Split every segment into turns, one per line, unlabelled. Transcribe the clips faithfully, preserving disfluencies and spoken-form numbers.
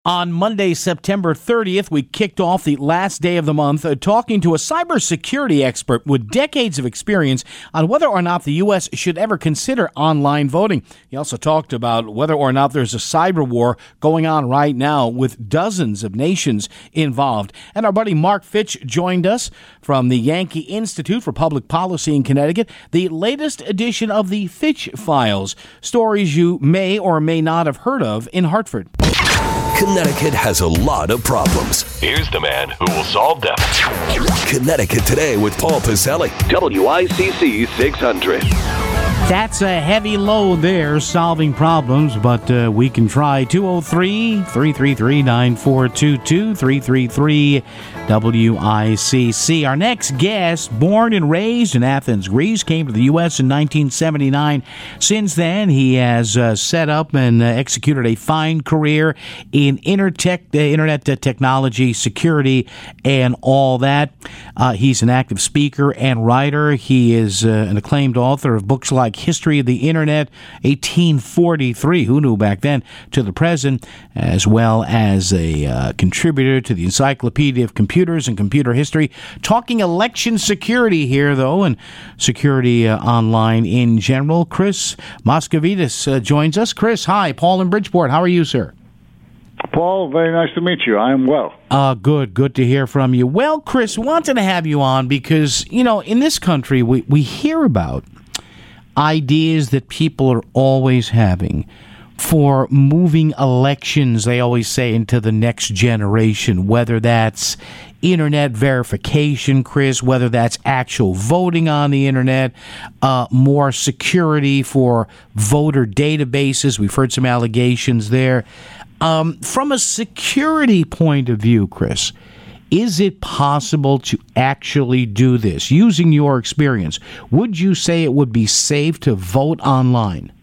On Monday, September thirtieth, we kicked off the last day of the month uh, talking to a cybersecurity expert with decades of experience on whether or not the U S should ever consider online voting. He also talked about whether or not there's a cyber war going on right now with dozens of nations involved. And our buddy Mark Fitch joined us from the Yankee Institute for Public Policy in Connecticut, the latest edition of the Fitch Files, stories you may or may not have heard of in Hartford.
Connecticut has a lot of problems.
Here's the man who will solve them.
Connecticut Today with Paul Pizzelli.
W I C C six hundred.
That's a heavy load there, solving problems, but uh, we can try. Two oh three, three three three, nine four two two, three three three W I C C. Our next guest, born and raised in Athens, Greece, came to the U S in nineteen seventy-nine. Since then, he has uh, set up and uh, executed a fine career in intertech, uh, internet uh, technology, security, and all that. Uh, he's an active speaker and writer. He is uh, an acclaimed author of books like History of the Internet, eighteen forty-three, who knew back then, to the present, as well as a uh, contributor to the Encyclopedia of Computers and Computer History. Talking election security here, though, and security uh, online in general. Chris Moscovitis uh, joins us. Chris, hi. Paul in Bridgeport. How are you, sir?
Paul, very nice to meet you. I am well.
Uh, good. Good to hear from you. Well, Chris, wanted to have you on because, you know, in this country, we, we hear about ideas that people are always having for moving elections, they always say, into the next generation, whether that's internet verification, Chris, whether that's actual voting on the internet, uh, more security for voter databases. We've heard some allegations there. Um, from a security point of view, Chris, is it possible to actually do this? Using your experience, would you say it would be safe to vote online?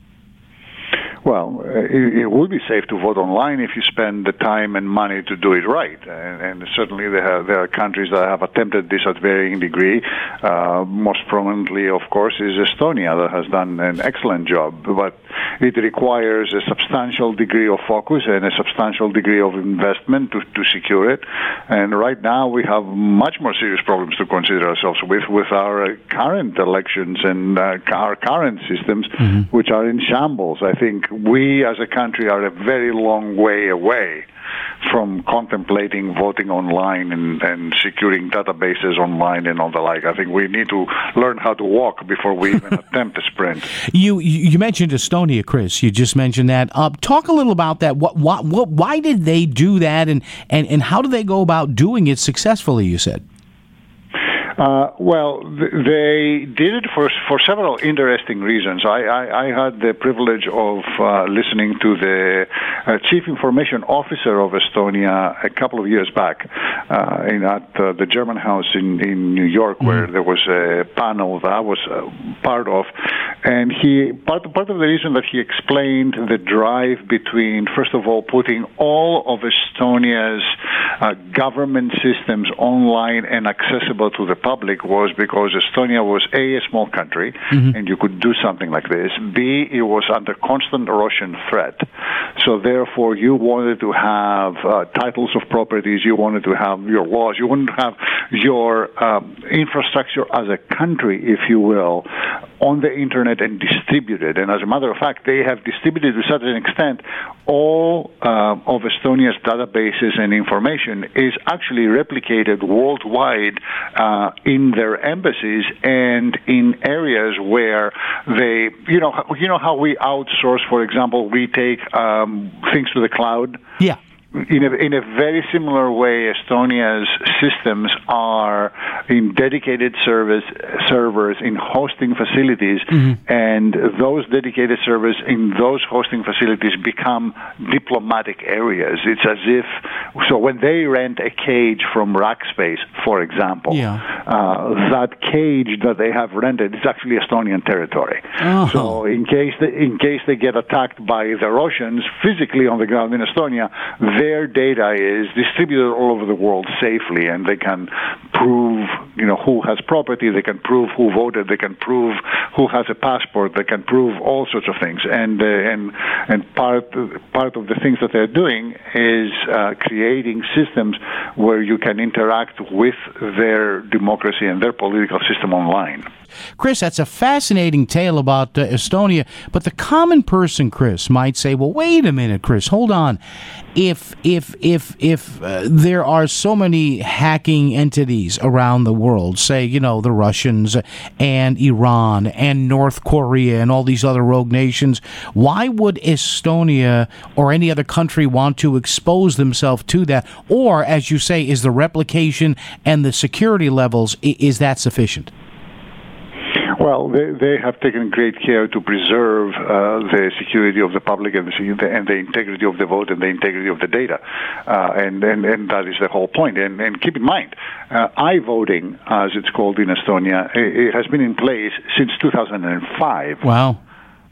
Well, it, it would be safe to vote online if you spend the time and money to do it right. And, and certainly there, have, there are countries that have attempted this at varying degree. Uh, most prominently, of course, is Estonia that has done an excellent job. But it requires a substantial degree of focus and a substantial degree of investment to, to secure it. And right now we have much more serious problems to consider ourselves with, with our current elections and uh, our current systems, mm-hmm. which are in shambles. I think we as a country are a very long way away from contemplating voting online and, and securing databases online and all the like. I think we need to learn how to walk before we even attempt a sprint.
You you mentioned Estonia, Chris. You just mentioned that. Uh, talk a little about that. What, what, what, why did they do that, and, and, and how do they go about doing it successfully, you said?
Uh, well, th- they did it for for several interesting reasons. I, I, I had the privilege of uh, listening to the uh, Chief Information Officer of Estonia a couple of years back uh, in, at uh, the German House in, in New York, mm-hmm. where there was a panel that I was uh, part of. And he part, part of the reason that he explained the drive between, first of all, putting all of Estonia's uh, government systems online and accessible to the public was because Estonia was A, a small country, mm-hmm. and you could do something like this. B, it was under constant Russian threat. So therefore, you wanted to have uh, titles of properties, you wanted to have your laws, you wanted to have your um, infrastructure as a country, if you will, on the internet and distributed. And as a matter of fact, they have distributed to such an extent all uh, of Estonia's databases and information is actually replicated worldwide uh, in their embassies and in areas where they, you know, you know how we outsource, for example, we take um, things to the cloud?
Yeah.
In a, in a very similar way, Estonia's systems are in dedicated service servers in hosting facilities, mm-hmm. and those dedicated servers in those hosting facilities become diplomatic areas. It's as if, so when they rent a cage from Rackspace, for example, yeah. uh, that cage that they have rented is actually Estonian territory. Uh-huh. So in case they, in case they get attacked by the Russians physically on the ground in Estonia, their data is distributed all over the world safely, and they can prove, you know, who has property. They can prove who voted. They can prove who has a passport. They can prove all sorts of things. And uh, and and part part of the things that they're doing is uh, creating systems where you can interact with their democracy and their political system online.
Chris, that's a fascinating tale about uh, Estonia. But the common person, Chris, might say, "Well, wait a minute, Chris, hold on. If if if if uh, there are so many hacking entities around the world, say, you know, the Russians and Iran and North Korea and all these other rogue nations, why would Estonia or any other country want to expose themselves to that? Or, as you say, is the replication and the security levels, is that sufficient?"
Well, they, they have taken great care to preserve uh, the security of the public and the, and the integrity of the vote and the integrity of the data. Uh, and, and, and that is the whole point. And, and keep in mind, uh, i-voting, as it's called in Estonia, it, it has been in place since two thousand five.
Wow.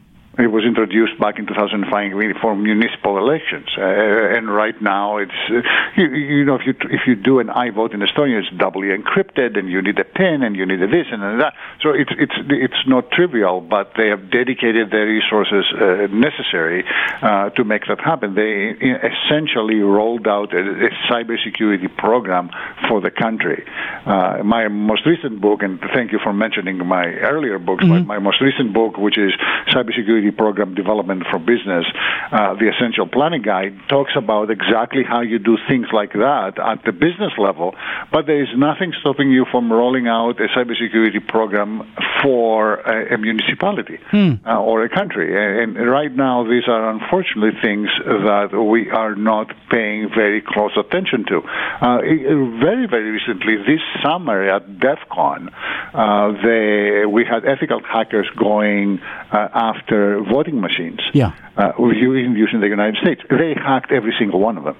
It was introduced back in two thousand five for municipal elections, uh, and right now it's uh, you, you know if you if you do an i-vote in Estonia, it's doubly encrypted, and you need a PIN, and you need a this and that. So it's it's it's not trivial, but they have dedicated their resources uh, necessary uh, to make that happen. They essentially rolled out a, a cybersecurity program for the country. Uh, my most recent book, and thank you for mentioning my earlier books, mm-hmm. my, my most recent book, which is Cybersecurity Program Development for Business, uh, the Essential Planning Guide, talks about exactly how you do things like that at the business level, but there is nothing stopping you from rolling out a cybersecurity program for a, a municipality hmm. uh, or a country. And, and right now, these are unfortunately things that we are not paying very close attention to. Uh, very, very recently, this summer at DEF CON, uh, they, we had ethical hackers going uh, after voting machines.
Yeah.
Uh, used in the United States. They hacked every single one of them.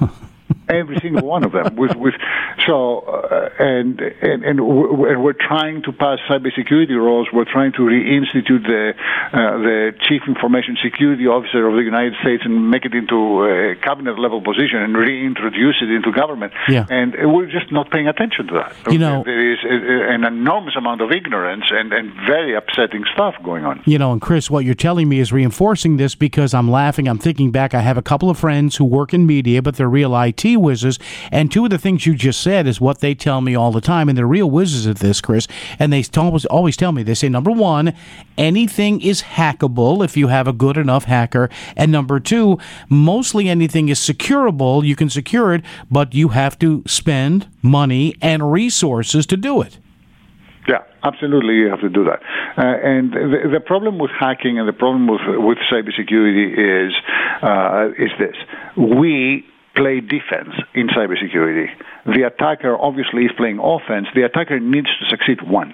Every single one of them. With, with so uh, and and and we're trying to pass cybersecurity laws. We're trying to reinstitute the uh, the Chief Information Security Officer of the United States and make it into a cabinet level position and reintroduce it into government.
Yeah.
And we're just not paying attention to that.
You know,
there is a, an enormous amount of ignorance and and very upsetting stuff going on.
You know, and Chris, what you're telling me is reinforcing this because I'm laughing. I'm thinking back. I have a couple of friends who work in media, but they're real I T whizzes, and two of the things you just said is what they tell me all the time, and they're real whizzes at this, Chris, and they always, always tell me, they say, number one, anything is hackable if you have a good enough hacker, and number two, mostly anything is securable, you can secure it, but you have to spend money and resources to do it.
Yeah, absolutely, you have to do that. Uh, and the, the problem with hacking and the problem with with cybersecurity is uh, is this: we play defense in cybersecurity. The attacker obviously is playing offense. The attacker needs to succeed once.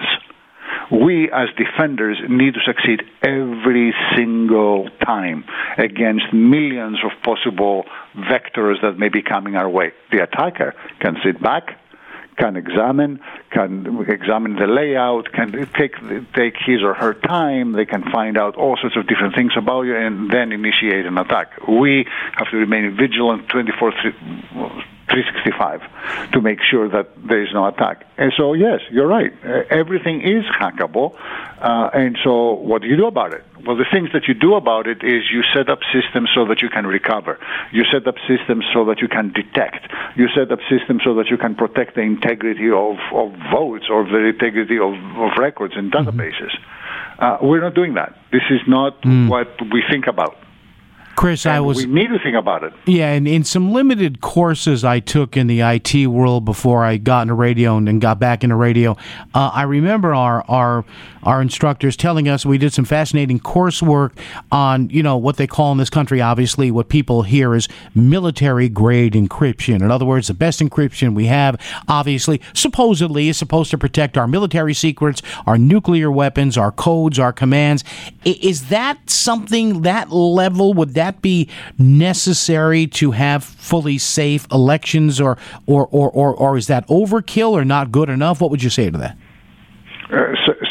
We, as defenders, need to succeed every single time against millions of possible vectors that may be coming our way. The attacker can sit back, can examine, can examine the layout, can take take his or her time. They can find out all sorts of different things about you and then initiate an attack. We have to remain vigilant twenty-four three sixty-five to make sure that there is no attack. And so, yes, you're right. Uh, everything is hackable. Uh, and so what do you do about it? Well, the things that you do about it is you set up systems so that you can recover. You set up systems so that you can detect. You set up systems so that you can protect the integrity of, of votes or the integrity of, of records and databases. Mm-hmm. Uh, we're not doing that. This is not mm. what we think about.
Chris,
and
I was...
we need to think about it.
Yeah, and in some limited courses I took in the I T world before I got into radio and, and got back into radio, uh, I remember our, our our instructors telling us we did some fascinating coursework on, you know, what they call in this country, obviously, what people hear is military-grade encryption. In other words, the best encryption we have, obviously, supposedly, is supposed to protect our military secrets, our nuclear weapons, our codes, our commands. Is that something, that level, would that that be necessary to have fully safe elections, or, or, or, or, or is that overkill or not good enough? What would you say to that?
Uh, c-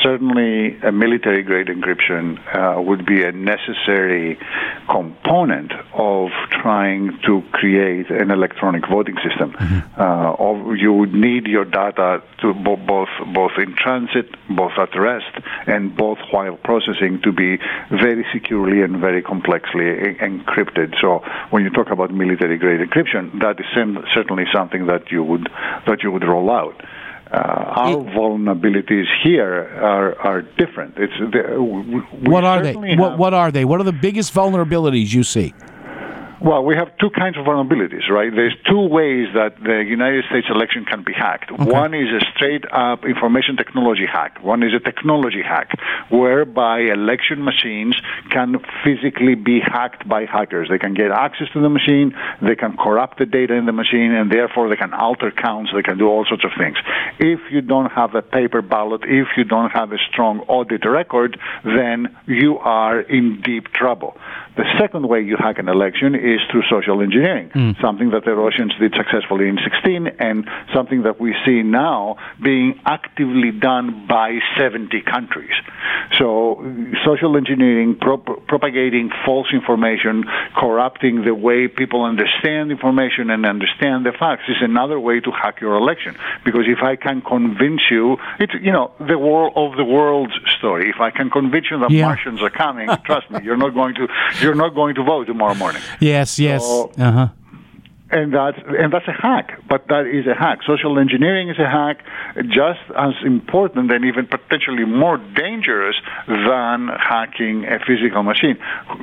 certainly a military-grade encryption uh, would be a necessary component of trying to create an electronic voting system. Mm-hmm. Uh, of, you would need your data to bo- both both in transit, both at rest, and both while processing to be very securely and very complexly e- encrypted. So when you talk about military-grade encryption, that is sem- certainly something that you would that you would roll out. Uh, our it, vulnerabilities here are are different. It's the, we
what are they? What, what are they? What are the biggest vulnerabilities you see?
Well, we have two kinds of vulnerabilities, right? There's two ways that the United States election can be hacked. Okay. One is a straight-up information technology hack. One is a technology hack, whereby election machines can physically be hacked by hackers. They can get access to the machine, they can corrupt the data in the machine, and therefore they can alter counts, they can do all sorts of things. If you don't have a paper ballot, if you don't have a strong audit record, then you are in deep trouble. The second way you hack an election is through social engineering, mm. something that the Russians did successfully in sixteen and something that we see now being actively done by seventy countries. So social engineering, prop- propagating false information, corrupting the way people understand information and understand the facts is another way to hack your election. Because if I can convince you, it's, you know, the world of the world's story. If I can convince you that yeah. Martians are coming, trust me, you're not going to you're not going to vote tomorrow morning.
Yes, yes.
So,
uh-huh.
And that's, and that's a hack, but that is a hack. Social engineering is a hack just as important and even potentially more dangerous than hacking a physical machine.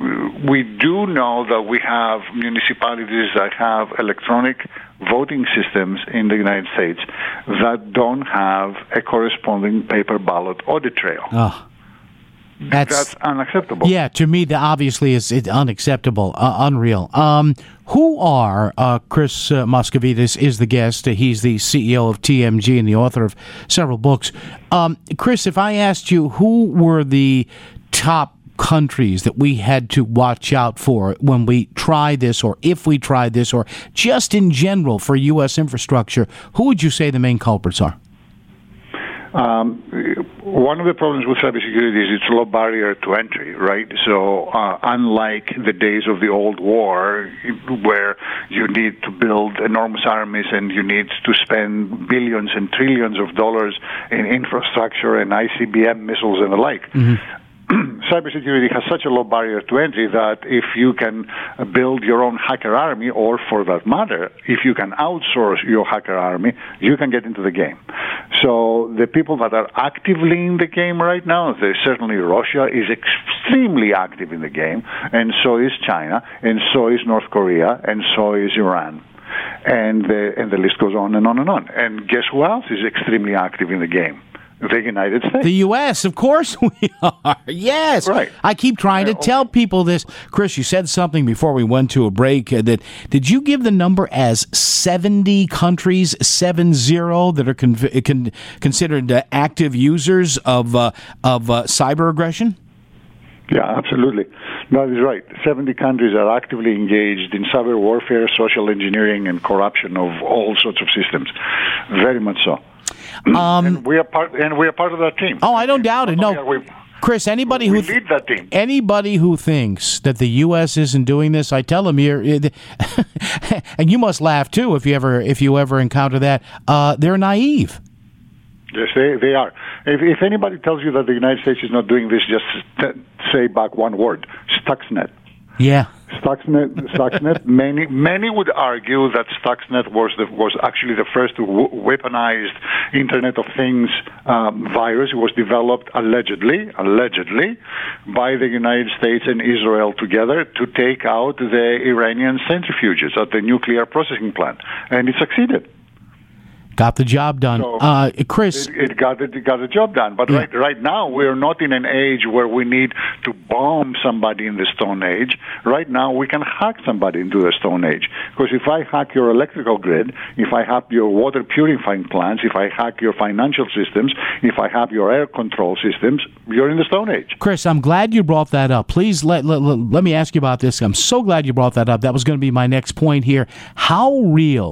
We do know that we have municipalities that have electronic voting systems in the United States that don't have a corresponding paper ballot audit trail.
Oh. That's,
That's unacceptable.
Yeah, to me, the obviously is it's unacceptable, uh, unreal. Um, who are uh, Chris uh, Moscovitis is the guest. Uh, he's the C E O of T M G and the author of several books. Um, Chris, if I asked you who were the top countries that we had to watch out for when we try this, or if we try this, or just in general for U S infrastructure, who would you say the main culprits are?
Um, one of the problems with cybersecurity is it's a low barrier to entry, right? So uh, unlike the days of the old war, where you need to build enormous armies and you need to spend billions and trillions of dollars in infrastructure and I C B M missiles and the like, mm-hmm. cybersecurity has such a low barrier to entry that if you can build your own hacker army, or for that matter, if you can outsource your hacker army, you can get into the game. So the people that are actively in the game right now, certainly Russia is extremely active in the game, and so is China, and so is North Korea, and so is Iran. And the, and the list goes on and on and on. And guess who else is extremely active in the game? The United States.
The U S, of course we are. Yes.
Right.
I keep trying to tell people this. Chris, you said something before we went to a break uh, that, did you give the number as seventy countries, seven zero, that are con- con- considered uh, active users of, uh, of uh, cyber aggression?
Yeah, absolutely. That is right. seventy countries are actively engaged in cyber warfare, social engineering, and corruption of all sorts of systems. Very much so. Um, and we are part, and we are part of that team.
Oh, I don't doubt it. No,
we,
Chris. Anybody
we
who th-
lead that team.
Anybody who thinks that the U S isn't doing this, I tell them you're, and you must laugh too if you ever if you ever encounter that. Uh, they're naive.
Yes, they they are. If, if anybody tells you that the United States is not doing this, just t- say back one word: Stuxnet.
Yeah.
Stuxnet, Stuxnet. many, many would argue that Stuxnet was the, was actually the first w- weaponized Internet of Things um, virus. It was developed allegedly, allegedly, by the United States and Israel together to take out the Iranian centrifuges at the nuclear processing plant, and it succeeded.
Got the job done.
So
uh, Chris.
It, it, got, it got the job done. But yeah. right, right now, we're not in an age where we need to bomb somebody in the Stone Age. Right now, we can hack somebody into the Stone Age. Because if I hack your electrical grid, if I hack your water purifying plants, if I hack your financial systems, if I hack your air control systems, you're in the Stone Age.
Chris, I'm glad you brought that up. Please let, let, let, let me ask you about this. I'm so glad you brought that up. That was going to be my next point here. How real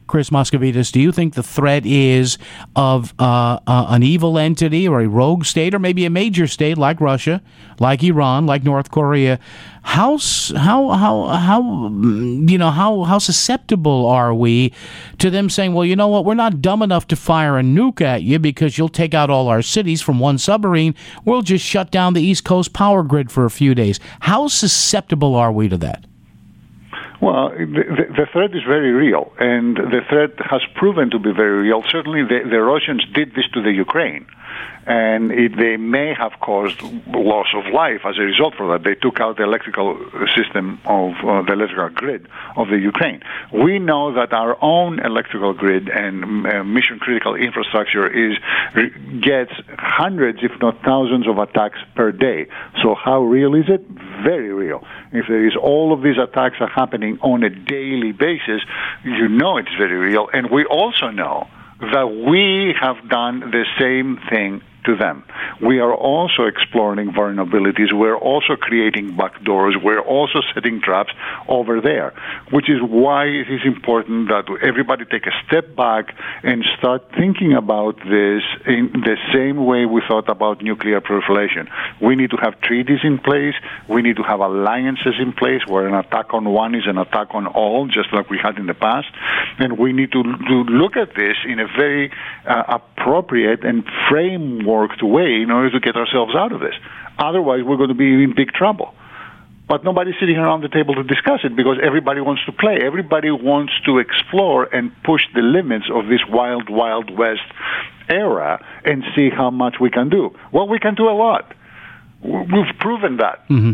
Chris Moscovitis, do you think the threat is of uh, uh, an evil entity or a rogue state or maybe a major state like Russia, like Iran, like North Korea? How how how how you know how how susceptible are we to them saying, well, you know what, we're not dumb enough to fire a nuke at you because you'll take out all our cities from one submarine. We'll just shut down the East Coast power grid for a few days. How susceptible are we to that?
Well, the, the threat is very real, and the threat has proven to be very real. Certainly, the, the Russians did this to the Ukraine, and it, they may have caused loss of life as a result of that. They took out the electrical system of uh, the electrical grid of the Ukraine. We know that our own electrical grid and uh, mission-critical infrastructure is gets hundreds, if not thousands, of attacks per day. So how real is it? Very real. If there is all of these attacks are happening on a daily basis, you know it's very real. And we also know that we have done the same thing to them. We are also exploring vulnerabilities. We're also creating backdoors. We're also setting traps over there, which is why it is important that everybody take a step back and start thinking about this in the same way we thought about nuclear proliferation. We need to have treaties in place. We need to have alliances in place where an attack on one is an attack on all, just like we had in the past. And we need to, to look at this in a very uh, appropriate and framework worked way in order to get ourselves out of this. Otherwise, we're going to be in big trouble. But nobody's sitting around the table to discuss it because everybody wants to play. Everybody wants to explore and push the limits of this wild, wild west era and see how much we can do. Well, we can do a lot. We've proven that.
Mm-hmm.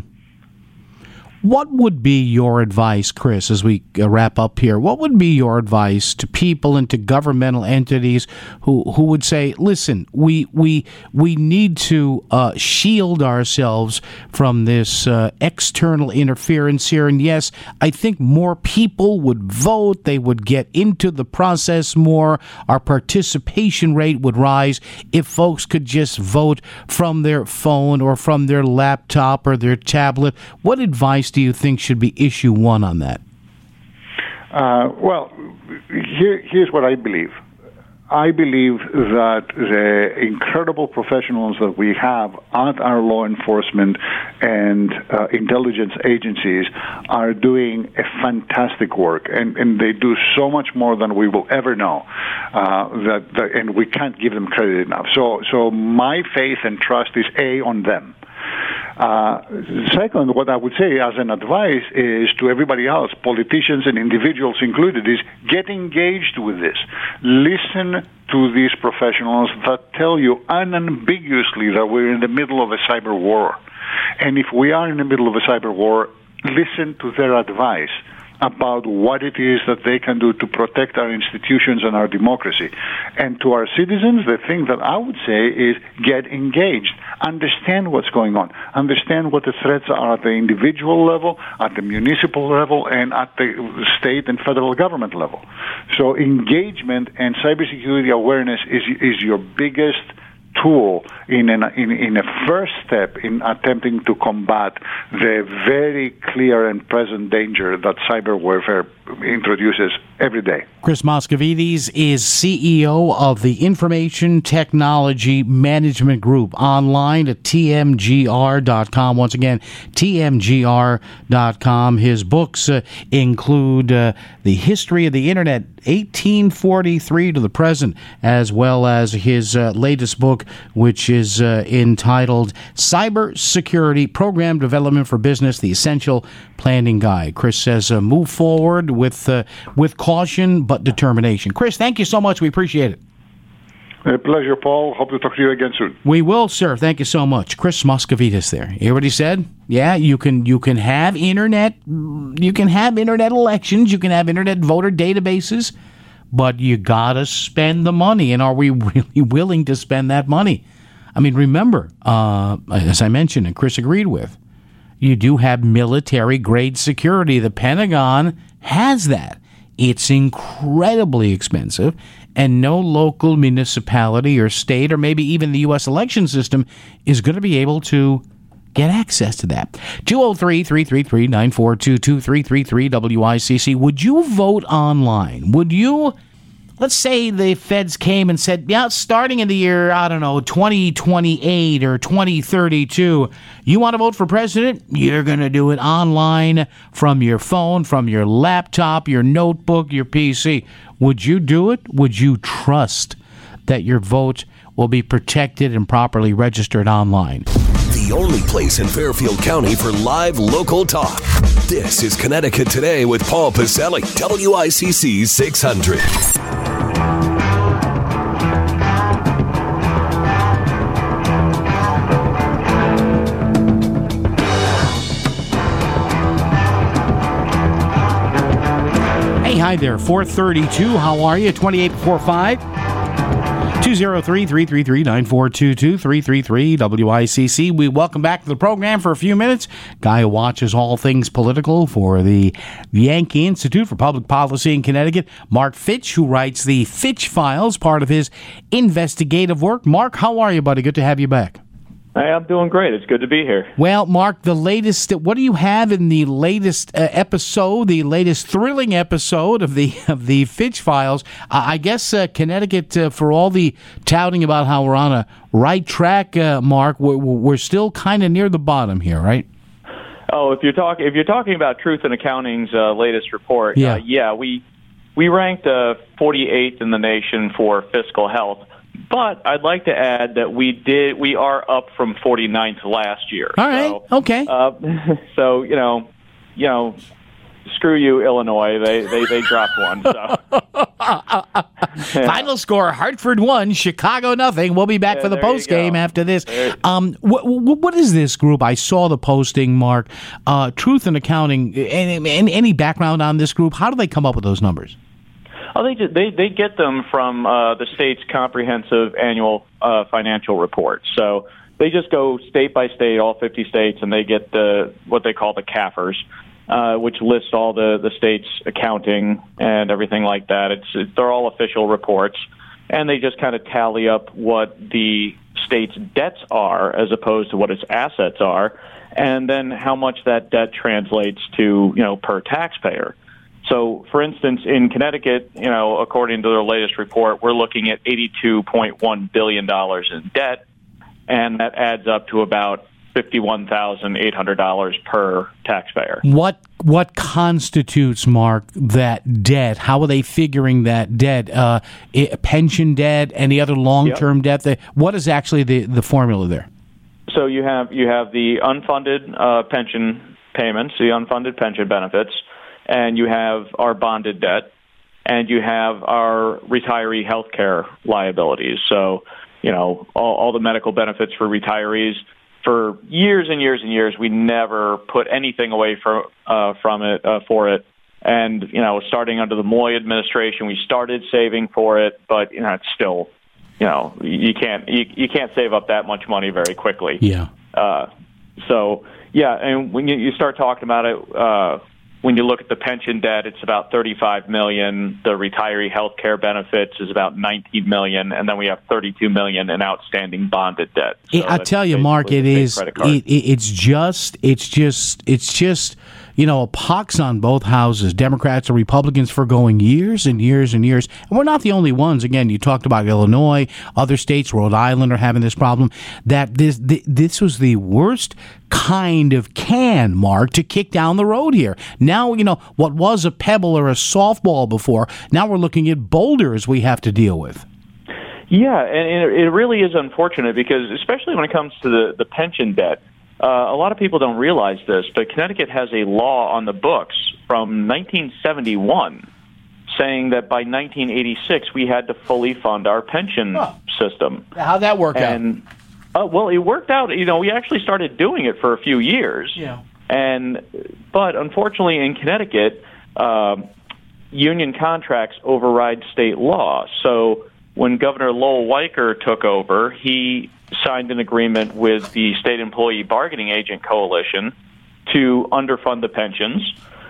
What would be your advice, Chris, as we uh, wrap up here? What would be your advice to people and to governmental entities who, who would say, listen, we we we need to uh, shield ourselves from this uh, external interference here? And yes, I think more people would vote. They would get into the process more. Our participation rate would rise if folks could just vote from their phone or from their laptop or their tablet. What advice do you think should be issue one on that?
Uh, well, here, here's what I believe. I believe that the incredible professionals that we have at our law enforcement and uh, intelligence agencies are doing a fantastic work, and, and they do so much more than we will ever know, uh, that, that, and we can't give them credit enough. So, so my faith and trust is A, on them. Uh, second, what I would say as an advice is to everybody else, politicians and individuals included, is get engaged with this. Listen to these professionals that tell you unambiguously that we're in the middle of a cyber war. And if we are in the middle of a cyber war, listen to their advice about what it is that they can do to protect our institutions and our democracy. And to our citizens, the thing that I would say is get engaged. Understand what's going on. Understand what the threats are at the individual level, at the municipal level, and at the state and federal government level. So engagement and cybersecurity awareness is is your biggest tool in, an, in in a first step in attempting to combat the very clear and present danger that cyber warfare introduces every day.
Chris Moscovitis is C E O of the Information Technology Management Group, online at T M G R dot com. Once again, T M G R dot com. His books uh, include uh, The History of the Internet, eighteen forty-three to the present, as well as his uh, latest book, which is uh, entitled Cyber Security Program Development for Business, The Essential Planning Guide. Chris says uh, move forward with uh, with caution but determination. Chris, thank you so much. We appreciate it.
A pleasure, Paul. Hope to talk to you again soon.
We will, sir. Thank you so much. Chris Moscovitis there. You hear what he said? Yeah, you can you can have internet you can have internet elections, you can have internet voter databases, but you gotta spend the money. And are we really willing to spend that money? I mean, remember, uh, as I mentioned and Chris agreed with, you do have military-grade security. The Pentagon has that. It's incredibly expensive, and no local municipality or state or maybe even the U S election system is going to be able to get access to that. two oh three, three three three, nine four two two, three three three W I C C. Would you vote online? Would you let's say the feds came and said, yeah, starting in the year, I don't know, twenty twenty-eight or twenty thirty-two, you want to vote for president? You're going to do it online from your phone, from your laptop, your notebook, your P C. Would you do it? Would you trust that your vote will be protected and properly registered online?
The only place in Fairfield County for live local talk. This is Connecticut Today with Paul Pacelli, W I C C six hundred.
Hey, hi there, four thirty-two. How are you? twenty-eight forty-five. two oh three, three three three, nine four two two, three three three W I C C. We welcome back to the program for a few minutes. Guy who watches all things political for the Yankee Institute for Public Policy in Connecticut, Mark Fitch, who writes the Fitch Files, part of his investigative work. Mark, how are you, buddy? Good to have you back.
Hey, I'm doing great. It's good to be here.
Well, Mark, the latest, what do you have in the latest uh, episode, the latest thrilling episode of the of the Fitch Files? Uh, I guess uh, Connecticut, uh, for all the touting about how we're on a right track, uh, Mark, we're, we're still kind of near the bottom here, right?
Oh, if you're talking if you're talking about Truth in Accounting's uh, latest report,
yeah,
uh, yeah, we we ranked uh, forty-eighth in the nation for fiscal health. But I'd like to add that we did we are up from forty-ninth last year.
All right.
So,
okay.
Uh, so you know, you know, screw you, Illinois. They they, they dropped one. So.
Final score: Hartford one, Chicago nothing. We'll be back
yeah,
for the post game after this.
There.
Um, what, what is this group? I saw the posting, Mark. Uh, Truth in Accounting. Any, any background on this group? How do they come up with those numbers?
Oh, they just, they they get them from uh, the state's comprehensive annual uh, financial report. So they just go state by state, all fifty states, and they get the what they call the C A F Rs, uh, which lists all the, the state's accounting and everything like that. It's, it's they're all official reports, and they just kind of tally up what the state's debts are as opposed to what its assets are, and then how much that debt translates to, you know, per taxpayer. So, for instance, in Connecticut, you know, according to their latest report, we're looking at eighty-two point one billion dollars in debt, and that adds up to about fifty-one thousand eight hundred dollars per taxpayer.
What what constitutes, Mark, that debt? How are they figuring that debt? Uh, pension debt, any other long-term yep. debt? What is actually the, the formula there?
So you have you have the unfunded uh, pension payments, the unfunded pension benefits, and you have our bonded debt, and you have our retiree health care liabilities. So, you know, all, all the medical benefits for retirees. For years and years and years, we never put anything away for, uh, from it uh, for it. And, you know, starting under the Moy administration, we started saving for it, but, you know, it's still, you know, you can't you, you can't save up that much money very quickly.
Yeah.
Uh, so, yeah, and when you, you start talking about it, uh, when you look at the pension debt, it's about thirty-five million dollars. The retiree health care benefits is about nineteen million dollars. And then we have thirty-two million dollars in outstanding bonded debt. So
I tell you, Mark, it is, it, it's just, it's just, it's just, you know, a pox on both houses, Democrats and Republicans, for going years and years and years. And we're not the only ones. Again, you talked about Illinois, other states, Rhode Island are having this problem. That this this was the worst kind of can, Mark, to kick down the road here. Now, you know, what was a pebble or a softball before, now we're looking at boulders we have to deal with.
Yeah, and it really is unfortunate because, especially when it comes to the, the pension debt, uh, a lot of people don't realize this, but Connecticut has a law on the books from nineteen seventy-one saying that by nineteen eighty-six we had to fully fund our pension huh. system.
How'd that work
and,
out?
Uh, well, it worked out. You know, we actually started doing it for a few years.
Yeah.
And but unfortunately, in Connecticut, uh, union contracts override state law. So when Governor Lowell Weicker took over, he signed an agreement with the State Employee Bargaining Agent Coalition to underfund the pensions.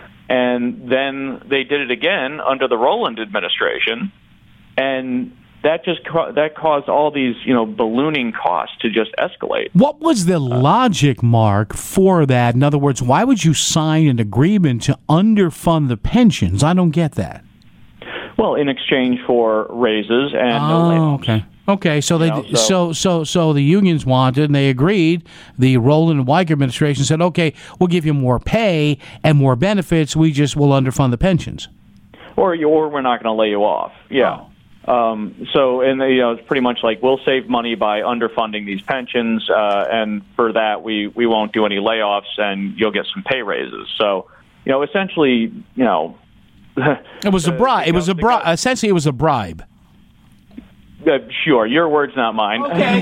And then they did it again under the Rowland administration. And that just that caused all these, you know, ballooning costs to just escalate.
What was the logic, Mark, for that? In other words, why would you sign an agreement to underfund the pensions? I don't get that.
Well, in exchange for raises and
oh,
no layoffs.
okay. Okay, so they
You know,
so,
so-
so so the unions wanted and they agreed. The Roland and Weicker administration said, "Okay, we'll give you more pay and more benefits. We just will underfund the pensions."
Or, you, or we're not going to lay you off. Yeah. Um, so, and you know, it's pretty much like we'll save money by underfunding these pensions, uh, and for that we we won't do any layoffs, and you'll get some pay raises. So, you know, essentially, you know,
It was a bribe. It was a bribe. Essentially, it was a bribe.
Uh, sure, your words, not mine.
Okay.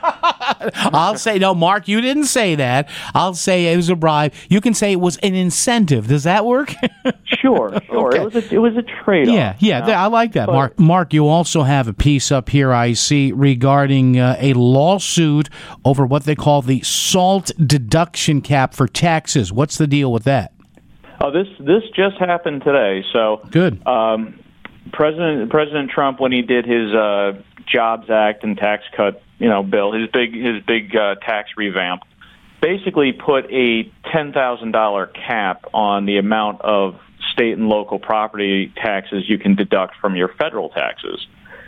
I'll say no, Mark. You didn't say that. I'll say it was a bribe. You can say it was an incentive. Does that work?
Sure, sure.
Okay.
It was a, it was a trade-off.
Yeah, yeah.
you know?
I like that,
But-
Mark. Mark, you also have a piece up here. I see regarding uh, a lawsuit over what they call the SALT deduction cap for taxes. What's the deal with that?
Oh, this this just happened today. So
Good.
Um, President President Trump, when he did his uh, Jobs Act and tax cut, you know, bill, his big his big uh, tax revamp, basically put a ten thousand dollar cap on the amount of state and local property taxes you can deduct from your federal taxes.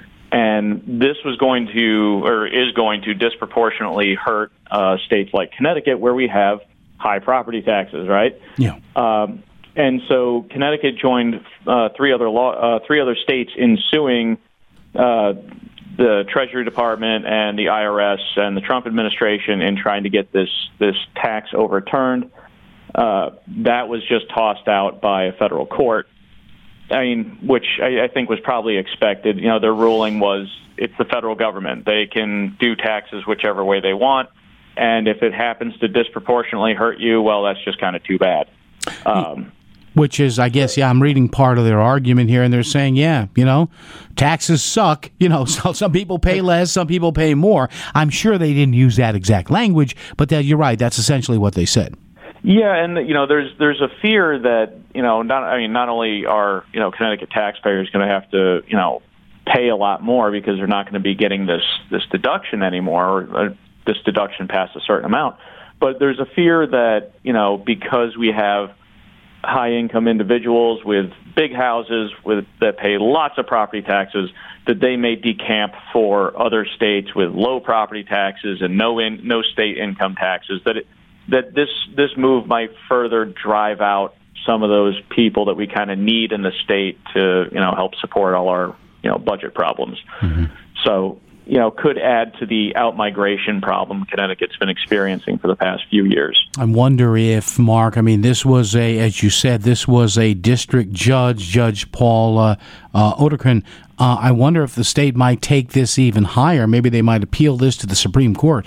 And this was going to, or is going to, disproportionately hurt uh, states like Connecticut, where we have high property taxes, right?
Yeah.
Um, and so Connecticut joined uh, three other law, uh, three other states in suing uh, the Treasury Department and the I R S and the Trump administration in trying to get this this tax overturned. Uh, that was just tossed out by a federal court. I mean, which I, I think was probably expected. You know, their ruling was it's the federal government; they can do taxes whichever way they want. And if it happens to disproportionately hurt you, well, that's just kind of too bad. Um,
Which is, I guess, yeah, I'm reading part of their argument here, and they're saying, yeah, you know, taxes suck. You know, so some people pay less, some people pay more. I'm sure they didn't use that exact language, but that you're right. That's essentially what they said.
Yeah, and you know, there's there's a fear that you know, not I mean, not only are you know Connecticut taxpayers going to have to you know pay a lot more because they're not going to be getting this this deduction anymore, or uh, this deduction past a certain amount, but there's a fear that you know because we have high income individuals with big houses with that pay lots of property taxes, that they may decamp for other states with low property taxes and no in, no state income taxes. That it, that this this move might further drive out some of those people that we kind of need in the state to you know help support all our you know budget problems. Mm-hmm. So you know could add to the out-migration problem Connecticut's been experiencing for the past few years.
I wonder if, Mark, I mean, this was a, as you said, this was a district judge, Judge Paul uh, uh, Oderkren. Uh, I wonder if the state might take this even higher. Maybe they might appeal this to the Supreme Court.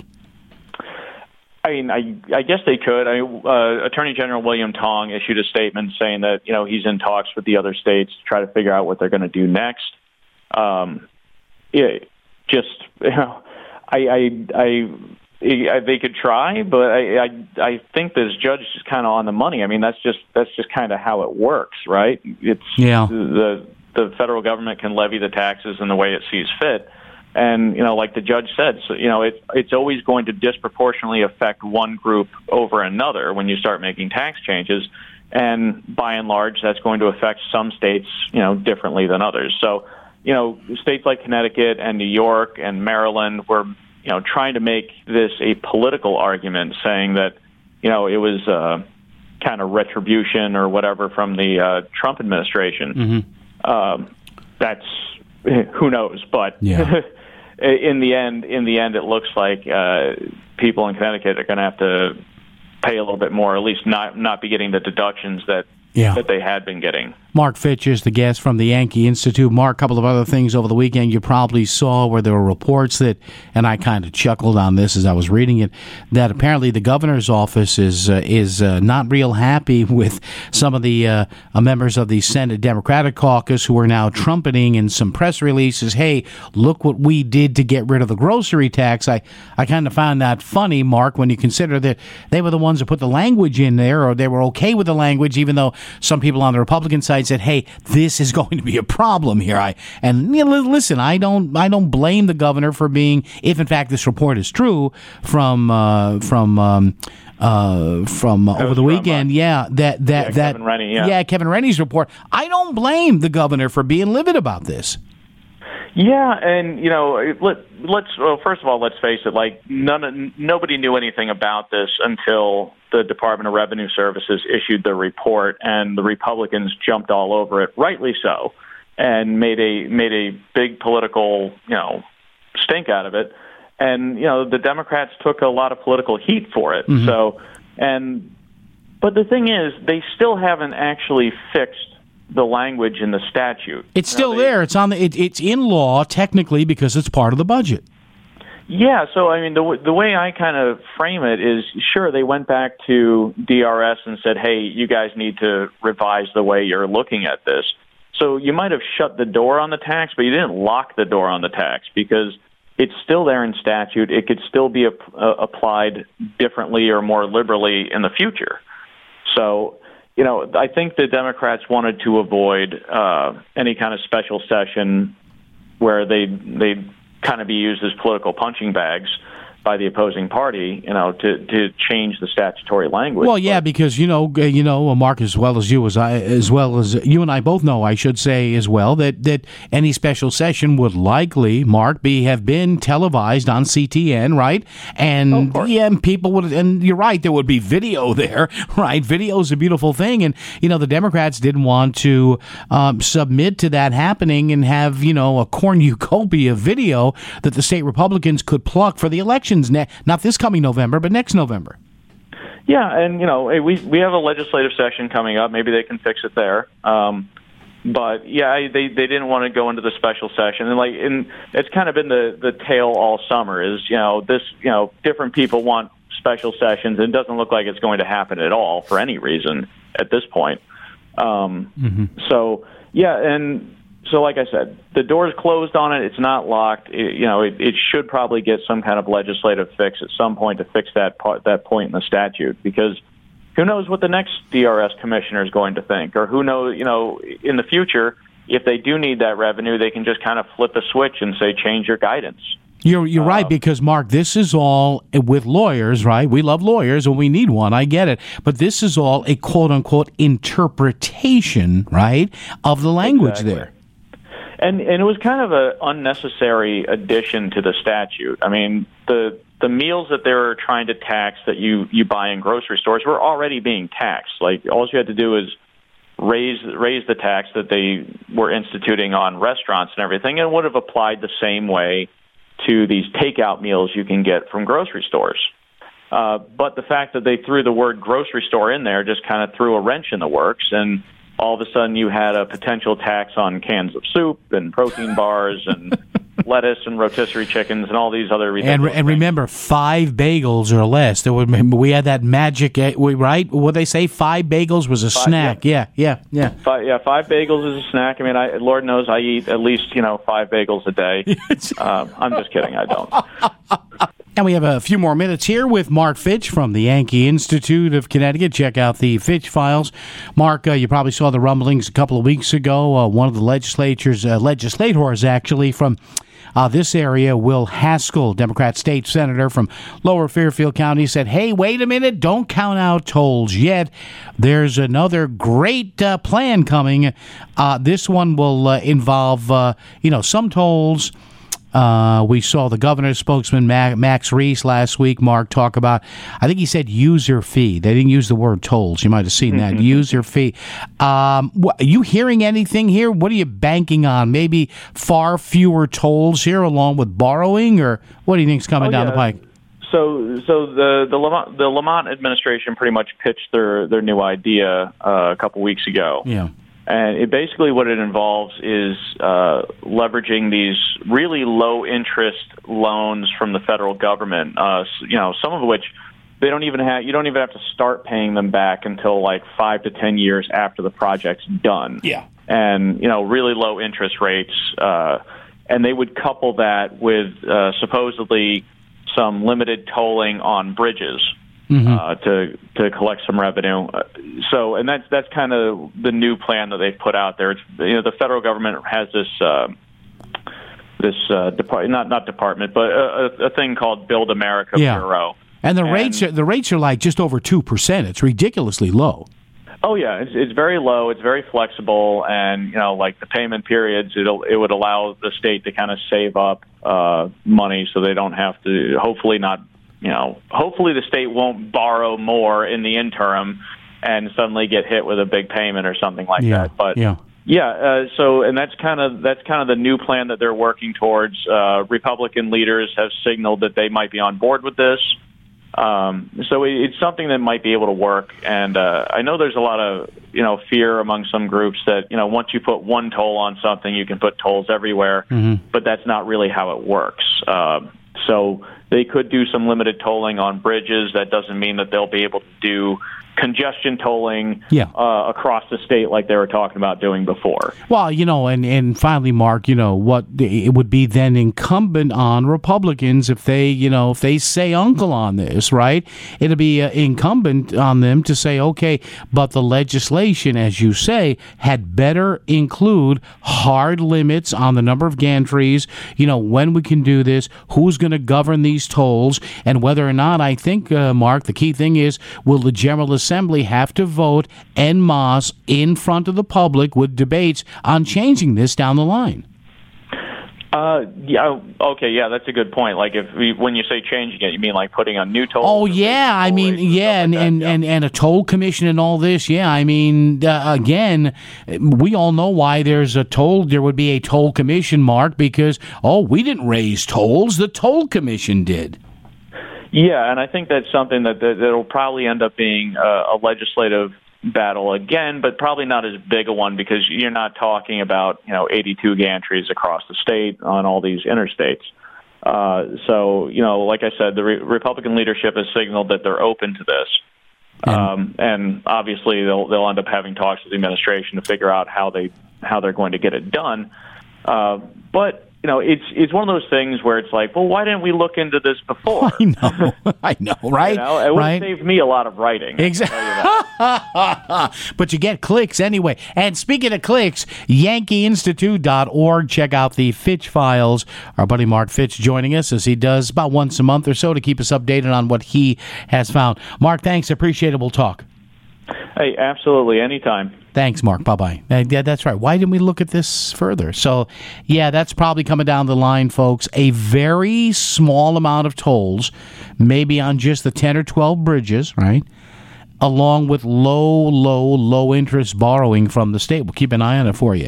I mean, I, I guess they could. I, uh, Attorney General William Tong issued a statement saying that you know he's in talks with the other states to try to figure out what they're going to do next. Um, it, just you know, I, I, I, I, they could try, but I, I, I think this judge is kind of on the money. I mean, that's just that's just kind of how it works, right? It's
yeah.
the the federal government can levy the taxes in the way it sees fit. And, you know, like the judge said, so, you know, it, it's always going to disproportionately affect one group over another when you start making tax changes. And by and large, that's going to affect some states, you know, differently than others. So, you know, states like Connecticut and New York and Maryland were, you know, trying to make this a political argument, saying that, you know, it was uh, kind of retribution or whatever from the uh, Trump administration. Mm-hmm. Um, that's, who knows, but...
Yeah.
In the end, in the end, it looks like uh, people in Connecticut are going to have to pay a little bit more, or at least not not be getting the deductions that
yeah.
that they had been getting.
Mark Fitch is the guest from the Yankee Institute. Mark, a couple of other things over the weekend you probably saw where there were reports that, and I kind of chuckled on this as I was reading it, that apparently the governor's office is uh, is uh, not real happy with some of the uh, uh, members of the Senate Democratic caucus who are now trumpeting in some press releases, hey, look what we did to get rid of the grocery tax. I, I kind of found that funny, Mark, when you consider that they were the ones who put the language in there, or they were okay with the language, even though some people on the Republican side side said, "Hey, this is going to be a problem here." I and you know, listen, I don't I don't blame the governor for being, if in fact this report is true from uh, from. Um, Uh, from uh, over the weekend, from, uh, yeah, that that
yeah,
that
Kevin Rennie, yeah.
yeah, Kevin Rennie's report. I don't blame the governor for being livid about this.
Yeah, and you know, let let's well, first of all, let's face it. Like none, nobody knew anything about this until the Department of Revenue Services issued the report, and the Republicans jumped all over it, rightly so, and made a made a big political you know stink out of it. And, you know, the Democrats took a lot of political heat for it. Mm-hmm. So, and, but the thing is, they still haven't actually fixed the language in the statute.
It's still
you know, they,
there. It's on the, it, it's in law technically because it's part of the budget.
Yeah. So, I mean, the, the way I kind of frame it is, sure, they went back to D R S and said, hey, you guys need to revise the way you're looking at this. So you might have shut the door on the tax, but you didn't lock the door on the tax because it's still there in statute. It could still be ap- uh, applied differently or more liberally in the future. So, you know, I think the Democrats wanted to avoid uh, any kind of special session where they they'd kind of be used as political punching bags by the opposing party, you know, to, to change the statutory language.
Well, yeah, because you know, you know, Mark, as well as you, as I, as well as you and I both know, I should say as well that, that any special session would likely, Mark, be have been televised on C T N, right? And
oh,
yeah, and people would, and you're right, there would be video there, right? Video is a beautiful thing, and you know, the Democrats didn't want to um, submit to that happening and have you know a cornucopia of video that the state Republicans could pluck for the election. Ne- not this coming November, but next November.
Yeah, and you know we we have a legislative session coming up. Maybe they can fix it there. Um, but yeah, they they didn't want to go into the special session, and like, and it's kind of been the the tale all summer. Is you know this you know different people want special sessions, and it doesn't look like it's going to happen at all for any reason at this point. Um, mm-hmm. So yeah, and. So, like I said, the door is closed on it. It's not locked. It, you know, it, it should probably get some kind of legislative fix at some point to fix that part, that point in the statute. Because who knows what the next D R S commissioner is going to think, or who knows, you know, in the future, if they do need that revenue, they can just kind of flip a switch and say, change your guidance.
You're you're uh, right, because, Mark, this is all with lawyers, right? We love lawyers and we need one. I get it. But this is all a quote-unquote interpretation, right, of the language
exactly.
there.
And and it was kind of an unnecessary addition to the statute. I mean, the the meals that they were trying to tax that you, you buy in grocery stores were already being taxed. Like, all you had to do is raise raise the tax that they were instituting on restaurants and everything, and it would have applied the same way to these takeout meals you can get from grocery stores. Uh, but the fact that they threw the word grocery store in there just kind of threw a wrench in the works, and all of a sudden you had a potential tax on cans of soup and protein bars and lettuce and rotisserie chickens and all these other ridiculous
and and
things.
Remember, five bagels or less. There would we had that magic, right? What they say, five bagels was a
five,
snack. Yeah, yeah, yeah.
Five, yeah, five bagels is a snack. I mean, I, Lord knows I eat at least you know five bagels a day. um, I'm just kidding. I don't.
And we have a few more minutes here with Mark Fitch from the Yankee Institute of Connecticut. Check out the Fitch files. Mark, uh, you probably saw the rumblings a couple of weeks ago. Uh, one of the legislatures, uh, legislators actually from uh, this area, Will Haskell, Democrat state senator from Lower Fairfield County, said, hey, wait a minute, don't count out tolls yet. There's another great uh, plan coming. Uh, this one will uh, involve, uh, you know, some tolls. Uh, we saw the governor's spokesman, Max Reese, last week, Mark, talk about, I think he said user fee. They didn't use the word tolls. You might have seen that. User fee. Um, what, are you hearing anything here? What are you banking on? Maybe far fewer tolls here along with borrowing? Or what do you think is coming
oh,
down
yeah.
the pike?
So, so the the Lamont, the Lamont administration pretty much pitched their, their new idea uh, a couple weeks ago.
Yeah.
And it basically what it involves is uh, leveraging these really low-interest loans from the federal government. Uh, you know, some of which they don't even have. You don't even have to start paying them back until like five to ten years after the project's done.
Yeah.
And you know, really low interest rates. Uh, and they would couple that with uh, supposedly some limited tolling on bridges.
mm-hmm.
uh, to to collect some revenue. So, and that's that's kind of the new plan that they've put out there. It's, you know, the federal government has this uh, this uh, depart not not department, but a, a thing called Build America
yeah.
Bureau.
And the
and,
rates are, the rates are like just over two percent. It's ridiculously low.
Oh yeah, it's, it's very low. It's very flexible, and you know, like the payment periods, it'll it would allow the state to kind of save up uh, money, so they don't have to. Hopefully not. You know, hopefully the state won't borrow more in the interim and suddenly get hit with a big payment or something like
yeah,
that. But
yeah,
yeah. Uh, so, and that's kind of that's kind of the new plan that they're working towards. Uh, Republican leaders have signaled that they might be on board with this. Um, so it, it's something that might be able to work. And uh, I know there's a lot of you know fear among some groups that you know once you put one toll on something, you can put tolls everywhere.
Mm-hmm.
But that's not really how it works. Uh, so they could do some limited tolling on bridges. That doesn't mean that they'll be able to do congestion tolling
yeah.
uh, across the state like they were talking about doing before.
Well, you know, and, and finally, Mark, you know, what it would be then incumbent on Republicans if they, you know, if they say uncle on this, right? It'll be uh, incumbent on them to say, okay, but the legislation, as you say, had better include hard limits on the number of gantries, you know, when we can do this, who's going to govern these tolls, and whether or not, I think, uh, Mark, the key thing is, will the General Assembly have to vote en masse in front of the public with debates on changing this down the line?
Uh, yeah, okay, yeah, that's a good point. Like, if we, when you say changing it, you mean like putting on new tolls?
Oh, yeah, I mean, yeah, and,
like
and,
yeah.
and, and a toll commission and all this, yeah, I mean, uh, again, we all know why there's a toll, there would be a toll commission, Mark, because, oh, we didn't raise tolls, the toll commission did.
Yeah, and I think that's something that that will probably end up being a, a legislative battle again, but probably not as big a one because you're not talking about you know eighty-two gantries across the state on all these interstates. Uh, so you know, like I said, the re- Republican leadership has signaled that they're open to this, um, and obviously they'll they'll end up having talks with the administration to figure out how they how they're going to get it done. Uh, but You know, it's it's one of those things where it's like, well, why didn't we look into this before?
I know, I know, right?
You know, it would
right?
save me a lot of writing.
Exactly. But you get clicks anyway. And speaking of clicks, Yankee Institute dot org. Check out the Fitch Files. Our buddy Mark Fitch joining us as he does about once a month or so to keep us updated on what he has found. Mark, thanks. Appreciate it. We'll talk.
Hey, absolutely. Anytime.
Thanks, Mark. Bye-bye. Uh, yeah, that's right. Why didn't we look at this further? So, yeah, that's probably coming down the line, folks. A very small amount of tolls, maybe on just the ten or twelve bridges, right, along with low, low, low-interest borrowing from the state. We'll keep an eye on it for you.